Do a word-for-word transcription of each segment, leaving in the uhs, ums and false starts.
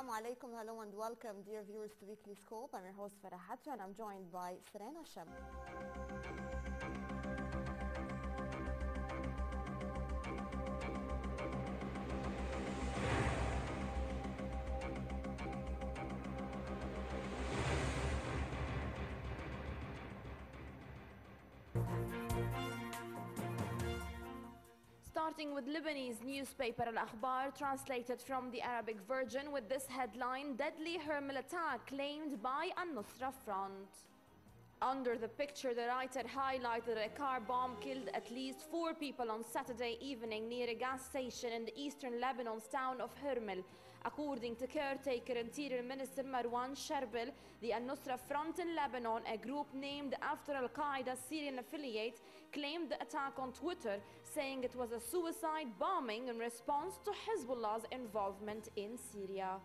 Assalamu alaikum, hello and welcome dear viewers to Weekly Scope. I'm your host Farah Hatcha and I'm joined by Serena Shem. Starting with Lebanese newspaper Al-Akhbar, translated from the Arabic version with this headline: Deadly Hermel attack claimed by Al-Nusra Front. Under the picture, the writer highlighted a car bomb killed at least four people on Saturday evening near a gas station in the eastern Lebanon's town of Hermel. According to caretaker Interior Minister Marwan Sherbil, the Al-Nusra Front in Lebanon, a group named after Al-Qaeda's Syrian affiliate, claimed the attack on Twitter, saying it was a suicide bombing in response to Hezbollah's involvement in Syria.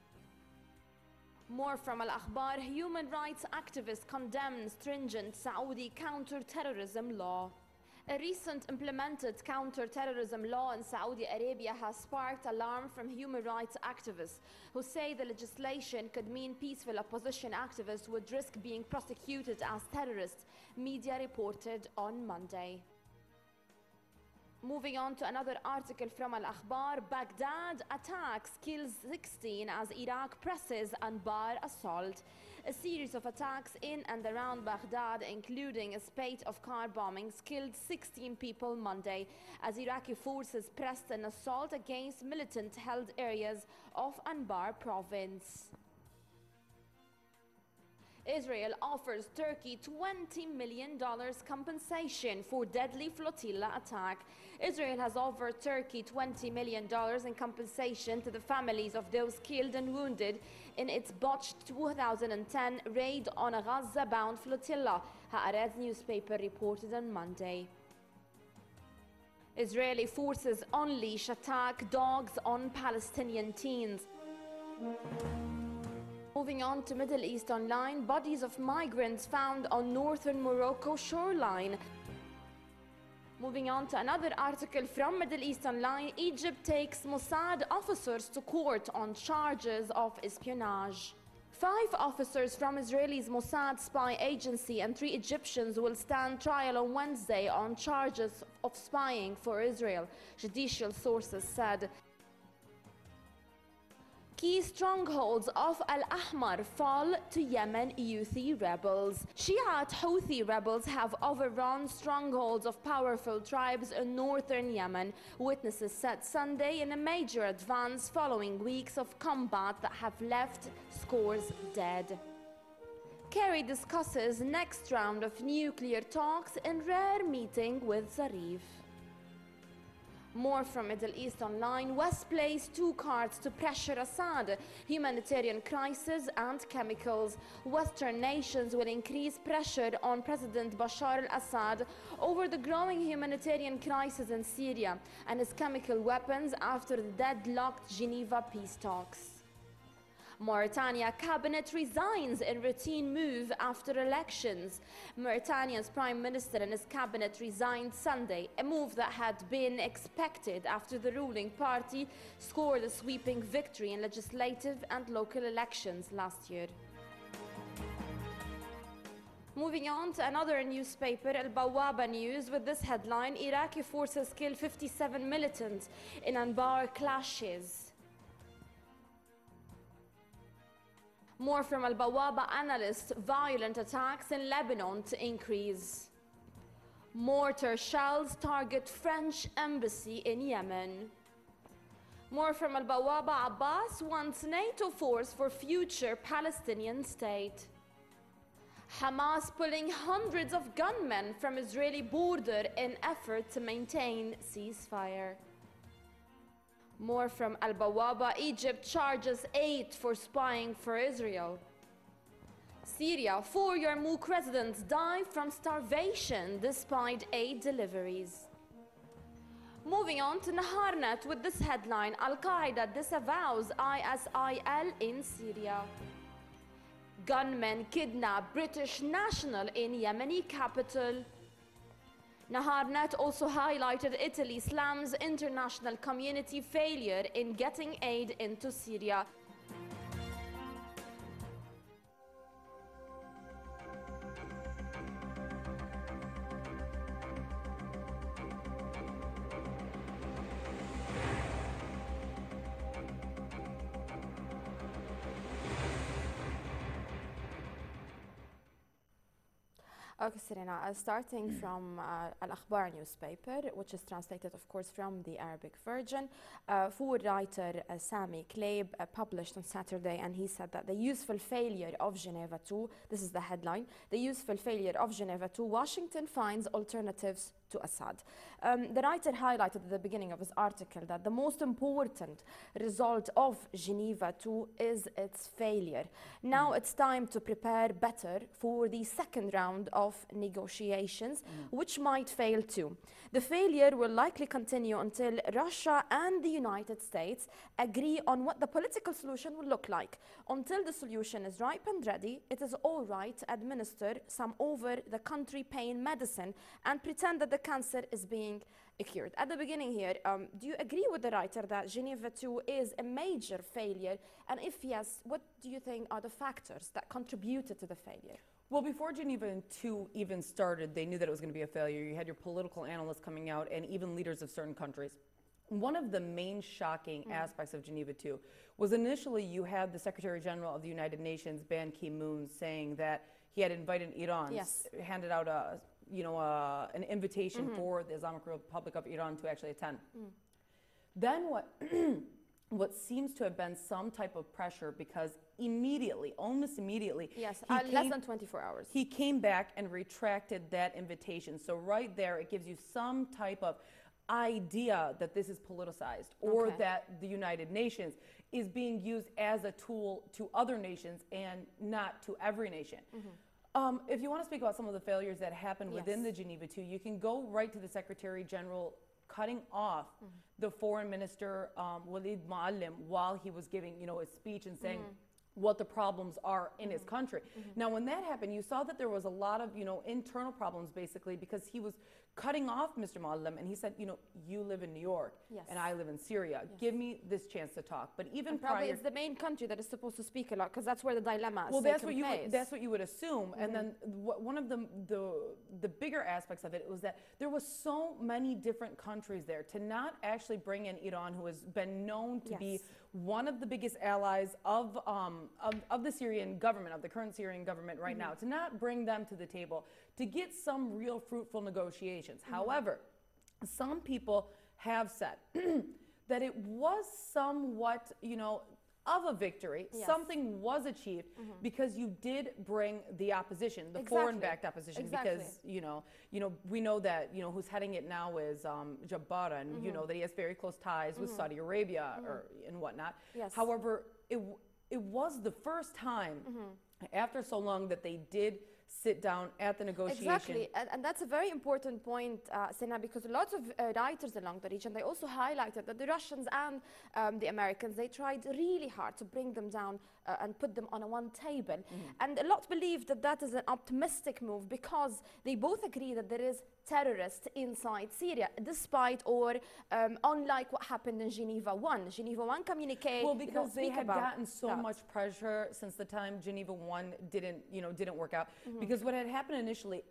More from Al-Akhbar, human rights activists condemn stringent Saudi counter-terrorism law. A recent implemented counter-terrorism law in Saudi Arabia has sparked alarm from human rights activists who say the legislation could mean peaceful opposition activists would risk being prosecuted as terrorists, media reported on Monday. Moving on to another article from Al-Akhbar, Baghdad attacks kills sixteen as Iraq presses Anbar assault. A series of attacks in and around Baghdad, including a spate of car bombings, killed sixteen people Monday as Iraqi forces pressed an assault against militant-held areas of Anbar province. Israel offers Turkey twenty million dollars compensation for deadly flotilla attack. Israel has offered Turkey twenty million dollars in compensation to the families of those killed and wounded in its botched two thousand ten raid on a Gaza-bound flotilla, Haaretz newspaper reported on Monday. Israeli forces unleash attack dogs on Palestinian teens. Moving on to Middle East Online, bodies of migrants found on northern Morocco shoreline. Moving on to another article from Middle East Online, Egypt takes Mossad officers to court on charges of espionage. Five officers from Israel's Mossad spy agency and three Egyptians will stand trial on Wednesday on charges of spying for Israel, judicial sources said. Key strongholds of Al-Ahmar fall to Yemen Houthi rebels. Shiite Houthi rebels have overrun strongholds of powerful tribes in northern Yemen, witnesses said Sunday, in a major advance following weeks of combat that have left scores dead. Kerry discusses next round of nuclear talks in rare meeting with Zarif. More from Middle East Online, West plays two cards to pressure Assad, humanitarian crisis and chemicals. Western nations will increase pressure on President Bashar al-Assad over the growing humanitarian crisis in Syria and his chemical weapons after the deadlocked Geneva peace talks. Mauritania cabinet resigns in routine move after elections. Mauritania's prime minister and his cabinet resigned Sunday, a move that had been expected after the ruling party scored a sweeping victory in legislative and local elections last year. Moving on to another newspaper, Al-Bawaba News, with this headline: Iraqi forces kill fifty-seven militants in Anbar clashes. More from Al-Bawaba analysts, violent attacks in Lebanon to increase. Mortar shells target French embassy in Yemen. More from Al-Bawaba, Abbas wants NATO force for future Palestinian state. Hamas pulling hundreds of gunmen from Israeli border in effort to maintain ceasefire. More from Al-Bawaba, Egypt charges eight for spying for Israel. Syria, four Yarmouk residents die from starvation despite aid deliveries. Moving on to Naharnet with this headline: Al-Qaeda disavows I S I L in Syria. Gunmen kidnap British national in Yemeni capital. Naharnet also highlighted Italy slams international community failure in getting aid into Syria. Okay, Serena, uh, starting from uh, Al-Akhbar newspaper, which is translated, of course, from the Arabic version, uh, food writer uh, Sami Kleib uh, published on Saturday, and he said that the useful failure of Geneva two, this is the headline, the useful failure of Geneva two, Washington finds alternatives to Assad. Um, the writer highlighted at the beginning of his article that the most important result of Geneva two is its failure. Now mm. it's time to prepare better for the second round of negotiations, mm. which might fail too. The failure will likely continue until Russia and the United States agree on what the political solution will look like. Until the solution is ripe and ready, it is all right to administer some over-the-country pain medicine and pretend that the cancer is being cured. At the beginning here, um, do you agree with the writer that Geneva two is a major failure? And if yes, what do you think are the factors that contributed to the failure? Well, before Geneva two even started, they knew that it was going to be a failure. You had your political analysts coming out and even leaders of certain countries. One of the main shocking mm. aspects of Geneva two was initially you had the Secretary General of the United Nations, Ban Ki-moon, saying that he had invited Iran, yes. handed out a, you know, a, an invitation mm-hmm. for the Islamic Republic of Iran to actually attend. Mm. Then what, what seems to have been some type of pressure, because immediately, almost immediately, yes, uh, came, less than twenty-four hours, he came back and retracted that invitation. So right there, it gives you some type of idea that this is politicized, or okay. that the United Nations is being used as a tool to other nations and not to every nation. Mm-hmm. Um, if you want to speak about some of the failures that happened yes. within the Geneva two, you can go right to the Secretary General cutting off mm-hmm. the Foreign Minister um, Walid Muallim while he was giving, you know, his speech and saying mm-hmm. what the problems are in mm-hmm. his country. Mm-hmm. Now, when that happened, you saw that there was a lot of, you know, internal problems, basically, because he was cutting off Mister Muallim, and he said, you know, you live in New York, yes. and I live in Syria. Yes. Give me this chance to talk. But even and probably prior, it's the main country that is supposed to speak a lot, because that's where the dilemma is. Well, that's what you place. would, that's what you would assume. Mm-hmm. And then w one of the, the the bigger aspects of it was that there was so many different countries there. To not actually bring in Iran, who has been known to yes. be one of the biggest allies of, um, of of the Syrian government, of the current Syrian government right mm-hmm. now, to not bring them to the table to get some real fruitful negotiations. Mm-hmm. However, some people have said that it was somewhat, you know, of a victory. Yes. Something was achieved mm-hmm. because you did bring the opposition, the exactly. foreign-backed opposition. Exactly. Because you know, you know, we know that you know who's heading it now is um, Jabbar, and mm-hmm. you know that he has very close ties mm-hmm. with Saudi Arabia mm-hmm. or and whatnot. Yes. However, it it was the first time mm-hmm. after so long that they did sit down at the negotiation. Exactly, and, and that's a very important point, uh, Sena, because lots of uh, writers along the region, they also highlighted that the Russians and um, the Americans, they tried really hard to bring them down uh, and put them on a one table. Mm-hmm. And a lot believe that that is an optimistic move, because they both agree that there is terrorists inside Syria, despite or um, unlike what happened in Geneva one. Geneva one communique. Well, because they had gotten so that. much pressure since the time Geneva one didn't, you know, didn't work out. Mm-hmm. Because what had happened initially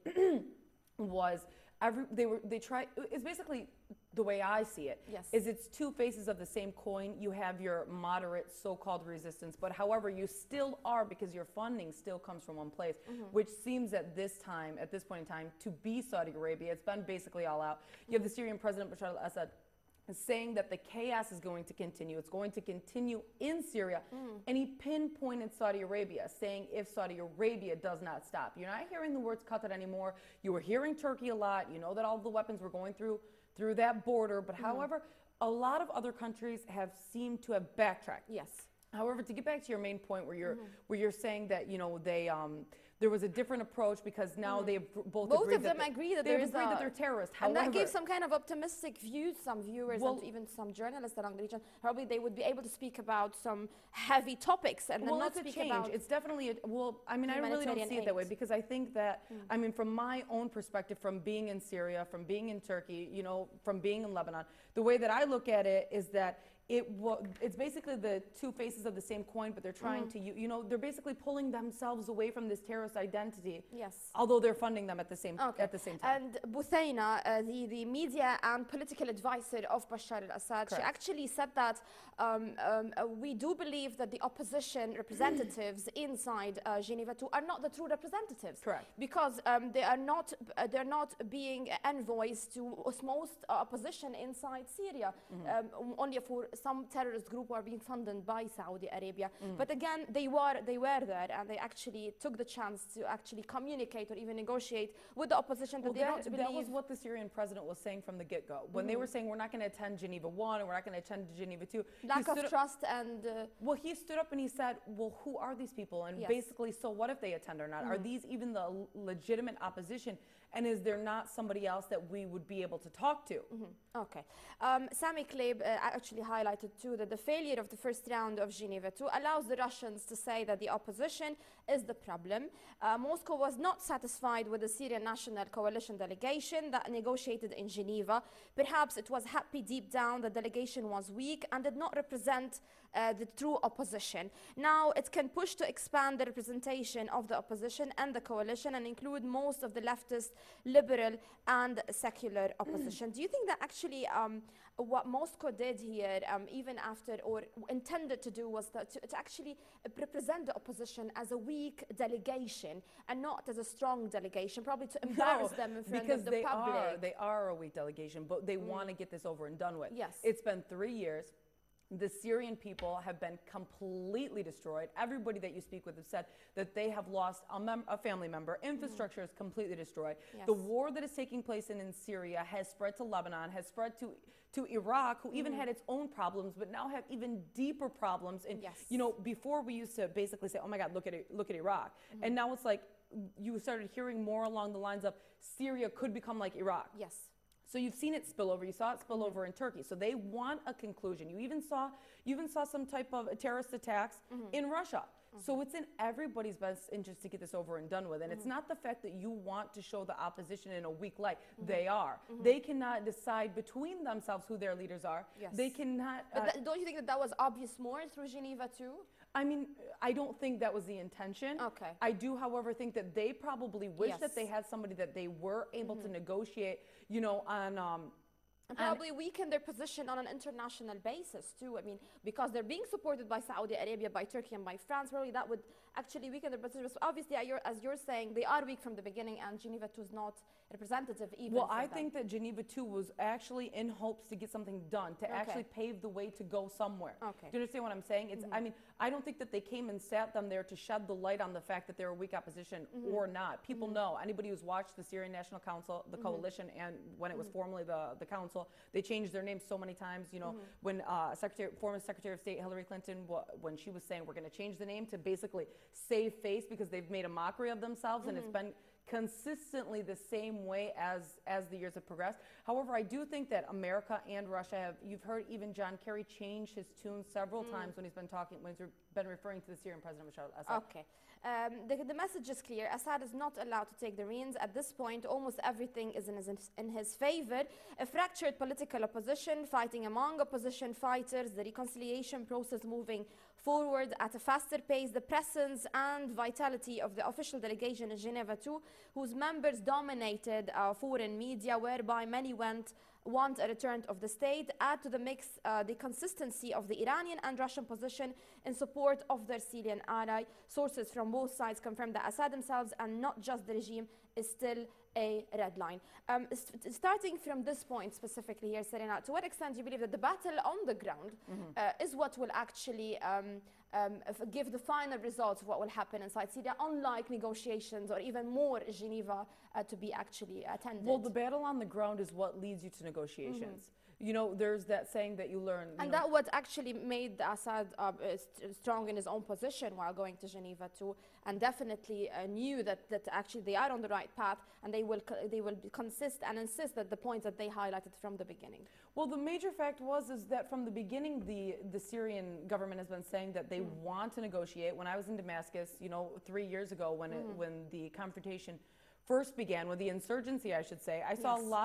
was every they were they tried. It's basically the way I see it. Yes. Is it's two faces of the same coin. You have your moderate so-called resistance, but however, you still are, because your funding still comes from one place, mm-hmm. which seems at this time, at this point in time, to be Saudi Arabia. It's been basically all out. You have the Syrian President Bashar al-Assad saying that the chaos is going to continue. It's going to continue in Syria. Mm. And he pinpointed Saudi Arabia, saying if Saudi Arabia does not stop. You're not hearing the words Qatar anymore. You were hearing Turkey a lot. You know that all the weapons were going through through that border. But mm. however, a lot of other countries have seemed to have backtracked. Yes. However, to get back to your main point, where you're mm-hmm. where you're saying that you know they um, there was a different approach, because now mm-hmm. they've both both agreed of them that agree that they've there is agreed a, that they're terrorists. And However, that gives some kind of optimistic views, some viewers well, and even some journalists along the region. Probably they would be able to speak about some heavy topics and well, then not it's a speak change. about. It's definitely a, well. I mean, I really don't see it that way, because I think that mm. I mean, from my own perspective, from being in Syria, from being in Turkey, you know, from being in Lebanon, the way that I look at it is that it wa- it's basically the two faces of the same coin, but they're trying Mm-hmm. to, you, you know, they're basically pulling themselves away from this terrorist identity. Yes. Although they're funding them at the same Okay. at the same time. And Buthaina, uh, the, the media and political advisor of Bashar al-Assad, she Correct. actually said that um, um, uh, we do believe that the opposition representatives inside uh, Geneva two are not the true representatives. Correct. Because um, they are not uh, they're not being envoys to most uh, opposition inside Syria. Mm-hmm. Um, only for some terrorist group who are being funded by Saudi Arabia. Mm. But again, they were they were there and they actually took the chance to actually communicate or even negotiate with the opposition that Well, they that, don't that believe. was what the Syrian president was saying from the get-go. When they were saying we're not going to attend Geneva one and we're not going to attend Geneva two. Lack he of stood up- trust and uh, Well, he stood up and he said, well, who are these people? And Yes. basically, so what if they attend or not? Are these even the l- legitimate opposition? And is there not somebody else that we would be able to talk to? okay. Um, Sami Kleib uh, actually highlighted too that the failure of the first round of Geneva two allows the Russians to say that the opposition is the problem. Uh, Moscow was not satisfied with the Syrian National Coalition delegation that negotiated in Geneva. Perhaps it was happy deep down the delegation was weak and did not represent uh, the true opposition. Now it can push to expand the representation of the opposition and the coalition and include most of the leftist, liberal and secular opposition. Do you think that actually um, what Moscow did here, um, even after or intended to do, was that to, to actually represent the opposition as a weak delegation and not as a strong delegation, probably to embarrass No, them in front because of the they public? are they are a weak delegation, but they want to get this over and done with. Yes. It's been three years. The Syrian people have been completely destroyed. Everybody that you speak with have said that they have lost a, mem- a family member. Infrastructure is completely destroyed. Yes. The war that is taking place in, in Syria has spread to Lebanon, has spread to to Iraq, who even had its own problems, but now have even deeper problems. And Yes. you know, before we used to basically say, "Oh my God, look at it, look at Iraq," and now it's like you started hearing more along the lines of Syria could become like Iraq. Yes. So you've seen it spill over. You saw it spill over in Turkey. So they want a conclusion. You even saw you even saw some type of terrorist attacks in Russia. So it's in everybody's best interest to get this over and done with. And it's not the fact that you want to show the opposition in a weak light. They are. They cannot decide between themselves who their leaders are. Yes. They cannot. But uh, that, don't you think that that was obvious more through Geneva too? I mean, I don't think that was the intention. Okay. I do, however, think that they probably wish Yes. that they had somebody that they were able to negotiate, you know, on. Um, And probably weaken their position on an international basis too. I mean, because they're being supported by Saudi Arabia, by Turkey, and by France, probably that would actually weaken their position. So obviously, as you're, as you're saying, they are weak from the beginning, and Geneva two is not representative even Well, for I them. think that Geneva two was actually in hopes to get something done, to Okay. actually pave the way to go somewhere. Okay. Do you understand what I'm saying? It's, I mean, I don't think that they came and sat them there to shed the light on the fact that they're a weak opposition or not. People know. Anybody who's watched the Syrian National Council, the coalition, and when it was formerly the, the council, they changed their name so many times. You know, when uh, Secretary, former Secretary of State Hillary Clinton, wa- when she was saying we're going to change the name to basically save face because they've made a mockery of themselves, and it's been consistently the same way as as the years have progressed. However, I do think that America and Russia have, you've heard even John Kerry change his tune several times when he's been talking, when he's re- been referring to the Syrian President Bashar al-Assad. Okay. Um, the, the message is clear. Assad is not allowed to take the reins. At this point, almost everything is in his, in his favor. A fractured political opposition, fighting among opposition fighters, the reconciliation process moving forward at a faster pace, the presence and vitality of the official delegation in Geneva two, whose members dominated uh, foreign media, whereby many went want a return of the state, add to the mix uh, the consistency of the Iranian and Russian position in support of their Syrian ally. Sources from both sides confirm that Assad themselves and not just the regime is still a red line. Um, st starting from this point specifically here, Serena, to what extent do you believe that the battle on the ground Mm-hmm. uh, is what will actually um, um, f- give the final results of what will happen inside Syria, unlike negotiations or even more Geneva uh, to be actually attended? Well, the battle on the ground is what leads you to negotiations. You know, there's that saying that you learn. You And know, that what actually made Assad uh, uh, st strong in his own position while going to Geneva too, and definitely uh, knew that, that actually they are on the right path, and they will co- they will consist and insist that the points that they highlighted from the beginning. Well, the major fact was is that from the beginning, the the Syrian government has been saying that they want to negotiate. When I was in Damascus, you know, three years ago, when it, when the confrontation first began, with the insurgency, I should say, I saw Yes. a lot of,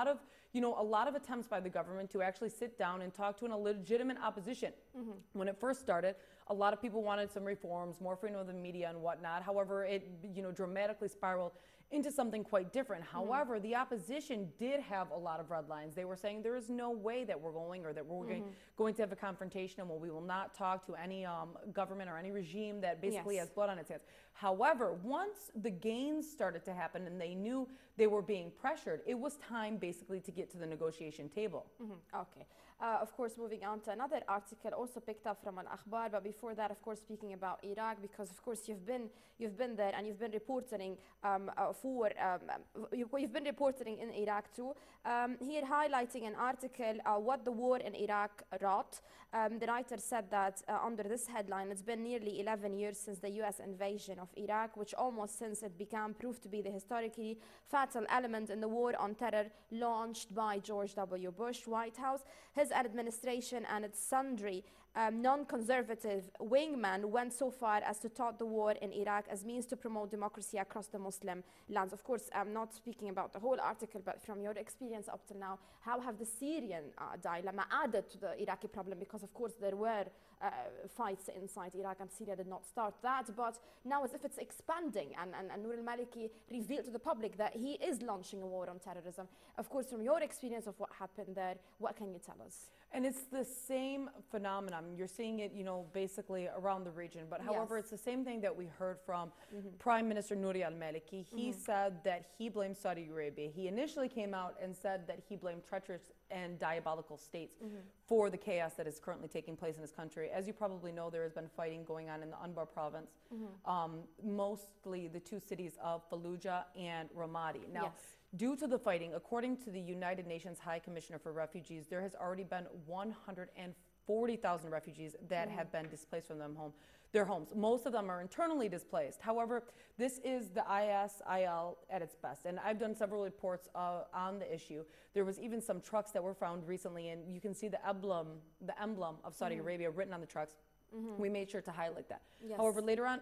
you know, a lot of attempts by the government to actually sit down and talk to a legitimate opposition. Mm-hmm. When it first started, a lot of people wanted some reforms, more freedom of the media and whatnot. However, it, you know, dramatically spiraled into something quite different. However, mm-hmm. the opposition did have a lot of red lines. They were saying there is no way that we're going or that we're mm-hmm. going, going to have a confrontation, and well, we will not talk to any um, government or any regime that basically yes. has blood on its hands. However, once the gains started to happen and they knew they were being pressured, it was time basically to get to the negotiation table. Mm-hmm. Okay. Uh, of course, moving on to another article also picked up from Al-Akhbar, but before that, of course, speaking about Iraq, because of course you've been you've been there and you've been reporting um, uh, for um, you, you've been reporting in Iraq too. Um, here, highlighting an article, uh, what the war in Iraq wrought. Um, the writer said that uh, under this headline, it's been nearly eleven years since the U S invasion of Iraq, which almost since it became proved to be the historically fatal element in the war on terror launched by George W. Bush White House. His administration and its sundry um, non-conservative wingmen went so far as to tout the war in Iraq as means to promote democracy across the Muslim lands. Of course, I'm not speaking about the whole article, but from your experience up till now, how have the Syrian uh, dilemma added to the Iraqi problem? Because of course there were uh, fights inside Iraq and Syria did not start that, but now as if it's expanding, and, and, and Noor al-Maliki revealed to the public that he is launching a war on terrorism. Of course, from your experience of what happened there, what can you tell us? And it's the same phenomenon. You're seeing it, you know, basically around the region. But however, yes. it's the same thing that we heard from mm-hmm. Prime Minister Nouri al-Maliki. He mm-hmm. said that he blamed Saudi Arabia. He initially came out and said that he blamed treacherous and diabolical states mm-hmm. for the chaos that is currently taking place in his country. As you probably know, there has been fighting going on in the Anbar province, mm-hmm. um, mostly the two cities of Fallujah and Ramadi. Now, yes. due to the fighting, according to the United Nations High Commissioner for Refugees, there has already been one hundred forty thousand refugees that mm-hmm. have been displaced from them home, their homes. Most of them are internally displaced. However, this is the I S I L at its best. And I've done several reports uh, on the issue. There was even some trucks that were found recently, and you can see the emblem, the emblem of Saudi mm-hmm. Arabia written on the trucks. Mm-hmm. We made sure to highlight that. Yes. However, later on,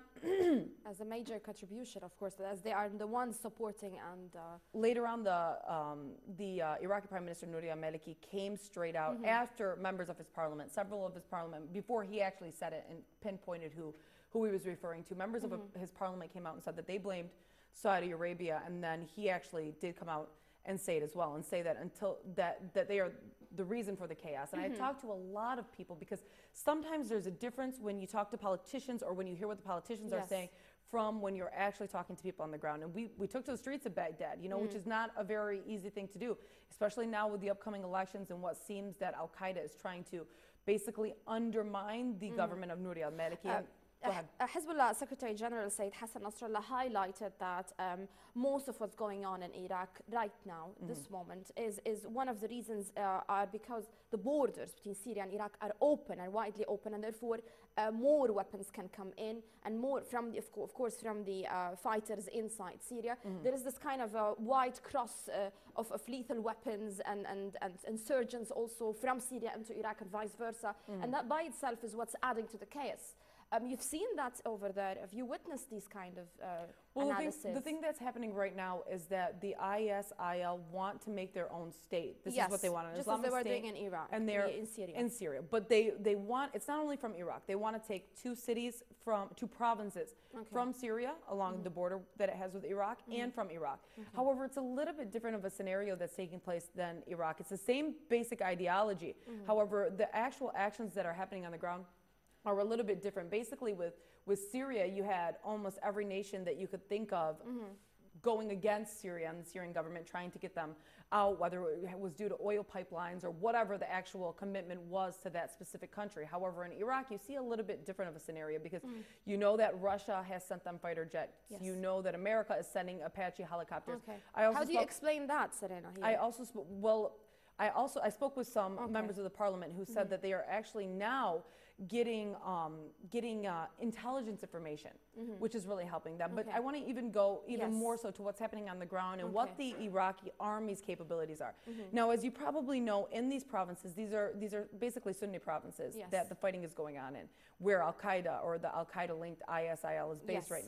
as a major contribution, of course, as they are the ones supporting and uh, later on, the um, the uh, Iraqi Prime Minister Nouri al-Maliki came straight out mm-hmm. after members of his parliament, several of his parliament, before he actually said it and pinpointed who who he was referring to. Members mm-hmm. of a, his parliament came out and said that they blamed Saudi Arabia, and then he actually did come out and say it as well, and say that until that that they are the reason for the chaos. And mm-hmm. I talked to a lot of people, because sometimes there's a difference when you talk to politicians or when you hear what the politicians yes. are saying from when you're actually talking to people on the ground. And we, we took to the streets of Baghdad, you know, mm-hmm. which is not a very easy thing to do, especially now with the upcoming elections and what seems that Al-Qaeda is trying to basically undermine the mm-hmm. government of Nouri al-Maliki. Uh, Uh, Hezbollah Secretary General Said Hassan Nasrallah highlighted that um, most of what's going on in Iraq right now, mm-hmm. this moment, is, is one of the reasons uh, are because the borders between Syria and Iraq are open, are widely open, and therefore uh, more weapons can come in, and more from the, of, co of course, from the uh, fighters inside Syria. Mm-hmm. There is this kind of a wide cross uh, of, of lethal weapons and, and, and insurgents also from Syria into Iraq and vice versa, mm-hmm. and that by itself is what's adding to the chaos. Um, you've seen that over there. Have you witnessed these kind of uh, well, analysis? The thing, the thing that's happening right now is that the I S I L want to make their own state. This yes, is what they want. An just Islamic as they were state, doing in Iraq, and they're in Syria. In Syria, but they they want. It's not only from Iraq. They want to take two cities from two provinces okay. from Syria along mm-hmm. the border that it has with Iraq mm-hmm. and from Iraq. Mm-hmm. However, it's a little bit different of a scenario that's taking place than Iraq. It's the same basic ideology. Mm-hmm. However, the actual actions that are happening on the ground are a little bit different. Basically, with with Syria, you had almost every nation that you could think of mm-hmm. going against Syria and the Syrian government, trying to get them out, whether it was due to oil pipelines or whatever the actual commitment was to that specific country. However, in Iraq, you see a little bit different of a scenario, because mm. you know that Russia has sent them fighter jets. Yes. You know that America is sending Apache helicopters. Okay. I also How do you explain that, Serena? Here? I also spoke, well, I also I spoke with some okay. members of the parliament who said mm-hmm. that they are actually now getting um, getting uh, intelligence information, mm-hmm. which is really helping them. But okay. I want to even go even yes. more so to what's happening on the ground and okay. what the Iraqi army's capabilities are. Mm-hmm. Now, as you probably know, in these provinces, these are these are basically Sunni provinces yes. that the fighting is going on in, where Al Qaeda or the Al Qaeda linked I S I L is based yes. right now.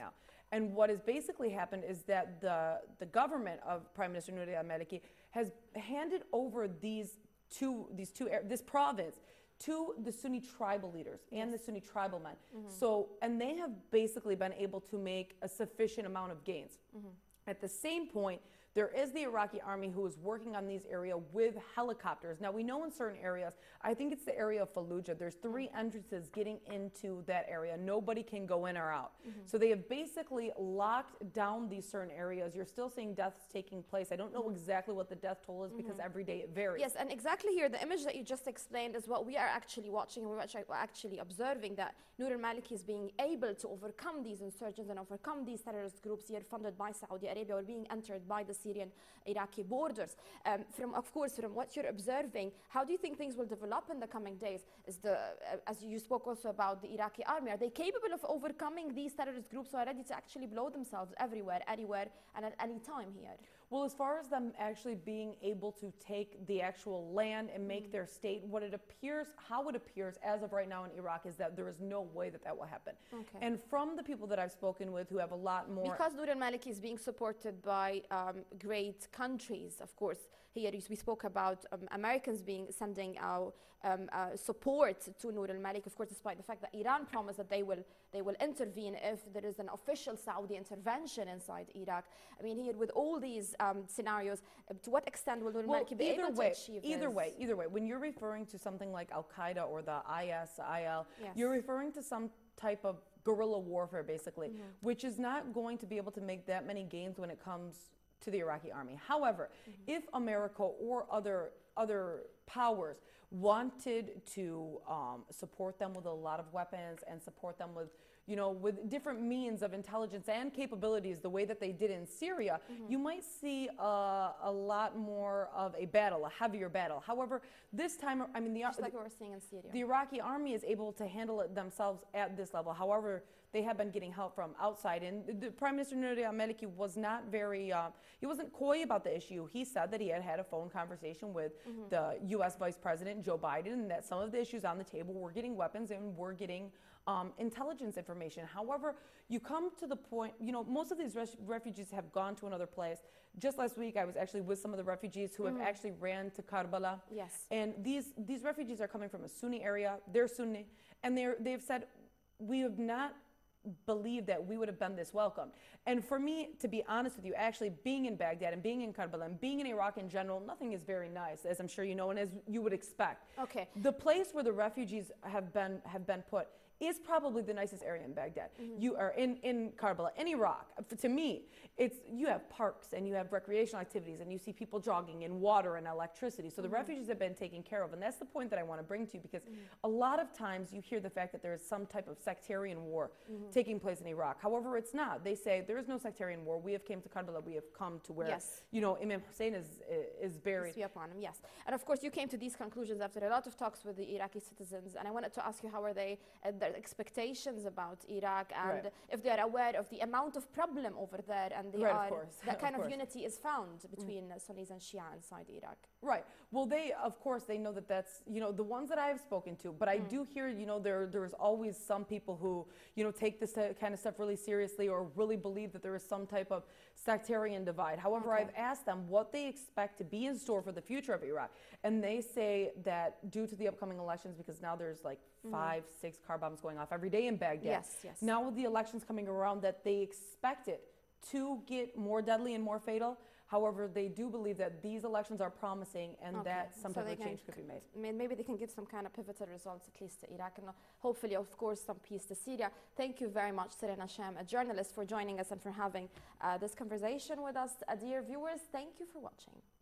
And what has basically happened is that the, the government of Prime Minister Nouri al-Maliki has handed over these two, these two, this province to the Sunni tribal leaders and Yes. the Sunni tribal men. Mm-hmm. So, and they have basically been able to make a sufficient amount of gains. Mm-hmm. At the same point, there is the Iraqi army who is working on these areas with helicopters. Now, we know in certain areas, I think it's the area of Fallujah, there's three entrances getting into that area. Nobody can go in or out. Mm-hmm. So they have basically locked down these certain areas. You're still seeing deaths taking place. I don't know exactly what the death toll is because every day it varies. Yes, and exactly here, the image that you just explained is what we are actually watching, and we're actually, we're actually observing that Nouri al-Maliki is being able to overcome these insurgents and overcome these terrorist groups here funded by Saudi Arabia or being entered by the Syrian Iraqi borders. Um, from, of course, from what you're observing, how do you think things will develop in the coming days? Is the, uh, as you spoke also about the Iraqi army, are they capable of overcoming these terrorist groups who are ready to actually blow themselves everywhere, anywhere, and at any time here? Well, as far as them actually being able to take the actual land and make their state, what it appears, how it appears as of right now in Iraq is that there is no way that that will happen. Okay. And from the people that I've spoken with who have a lot more... Because Nouri al-Maliki is being supported by um, great countries, of course. Here we spoke about um, Americans being sending our um, uh, support to Nouri al-Maliki, of course, despite the fact that Iran promised that they will they will intervene if there is an official Saudi intervention inside Iraq. I mean, here with all these um, scenarios, uh, to what extent will Nouri Well, al-Maliki be either able way, to achieve either this? way, either way, when you're referring to something like Al-Qaeda or the I S, I L, Yes. you're referring to some type of guerrilla warfare, basically, Mm-hmm. which is not going to be able to make that many gains when it comes to the Iraqi army. However, Mm-hmm. if America or other other powers wanted to um, support them with a lot of weapons and support them with, you know, with different means of intelligence and capabilities, the way that they did in Syria, Mm-hmm. you might see a, a lot more of a battle, a heavier battle. However, this time, I mean, the, Just like we were seeing in Syria. the Iraqi army is able to handle it themselves at this level. However, they have been getting help from outside. And the Prime Minister Nouri al-Maliki was not very, uh, he wasn't coy about the issue. He said that he had had a phone conversation with Mm-hmm. the U S Vice President, Joe Biden, and that some of the issues on the table were getting weapons and were getting um, intelligence information. However, you come to the point, you know, most of these res- refugees have gone to another place. Just last week, I was actually with some of the refugees who have actually ran to Karbala. Yes. And these, these refugees are coming from a Sunni area. They're Sunni. And they're, they've said, we have not believed that we would have been this welcomed. And for me, to be honest with you, actually being in Baghdad and being in Karbala and being in Iraq in general, nothing is very nice, as I'm sure you know and as you would expect. Okay. The place where the refugees have been, have been put is probably the nicest area in Baghdad. Mm-hmm. You are in, in Karbala, in Iraq. F- To me, it's, you have parks and you have recreational activities and you see people jogging and water and electricity. So the Mm-hmm. refugees have been taken care of. And that's the point that I want to bring to you because a lot of times you hear the fact that there is some type of sectarian war Mm-hmm. taking place in Iraq. However, it's not. They say there is no sectarian war. We have came to Karbala. We have come to where, Yes. you know, Imam Hussein is, is buried. Peace be upon him, yes. And of course, you came to these conclusions after a lot of talks with the Iraqi citizens. And I wanted to ask you, how are they, uh, their expectations about Iraq, and Right. if they are aware of the amount of problem over there, and they Right, of are, course, that of kind of, course. unity is found between uh, Sunnis and Shia inside Iraq. Right. Well, they, of course, they know that that's, you know, the ones that I have spoken to. But I do hear, you know, there there's always some people who, you know, take this uh, kind of stuff really seriously or really believe that there is some type of sectarian divide. However, Okay. I've asked them what they expect to be in store for the future of Iraq. And they say that due to the upcoming elections, because now there's like five, six car bombs going off every day in Baghdad. Yes, yes. Now with the elections coming around, that they expect it to get more deadly and more fatal. However, they do believe that these elections are promising and Okay, that some so type they of can change could be made. I mean, maybe they can give some kind of pivotal results, at least to Iraq, and uh, hopefully, of course, some peace to Syria. Thank you very much, Serena Sham, a journalist, for joining us and for having uh, this conversation with us. Uh, dear viewers, thank you for watching.